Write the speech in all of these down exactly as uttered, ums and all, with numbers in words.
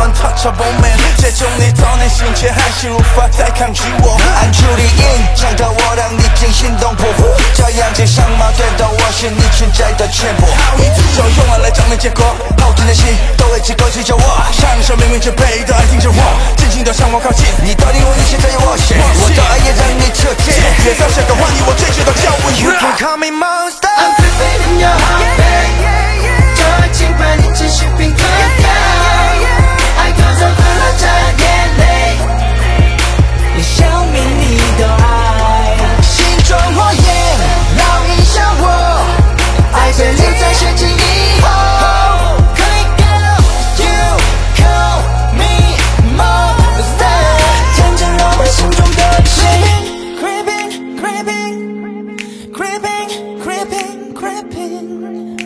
untouchable man， 最终你到内心却还是无法再抗拒我。 按住理应想到我让你惊心动魄，这样街上矛盾的我是你存在的全部。 就用爱来证明结果，后天的心都会只够追求我，上手明明却背的爱盯着我，静静地向我靠近。 你的灵魂你现在有我写，我的爱也让你彻底。 别再想个换你，我追求到叫我 You can call me monster。 I'm creeping in your heart, babe。 这情把你继续平衡掉，爱偷走了这眼泪，也消灭你的爱。 心中火焰烙印下我，爱被留在陷阱以后。Creep girl, you call me monster， 天真了我心中的谁。 Creeping, creeping, creeping, creeping, creeping.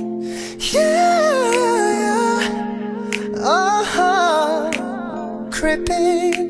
Yeah, oh, creeping.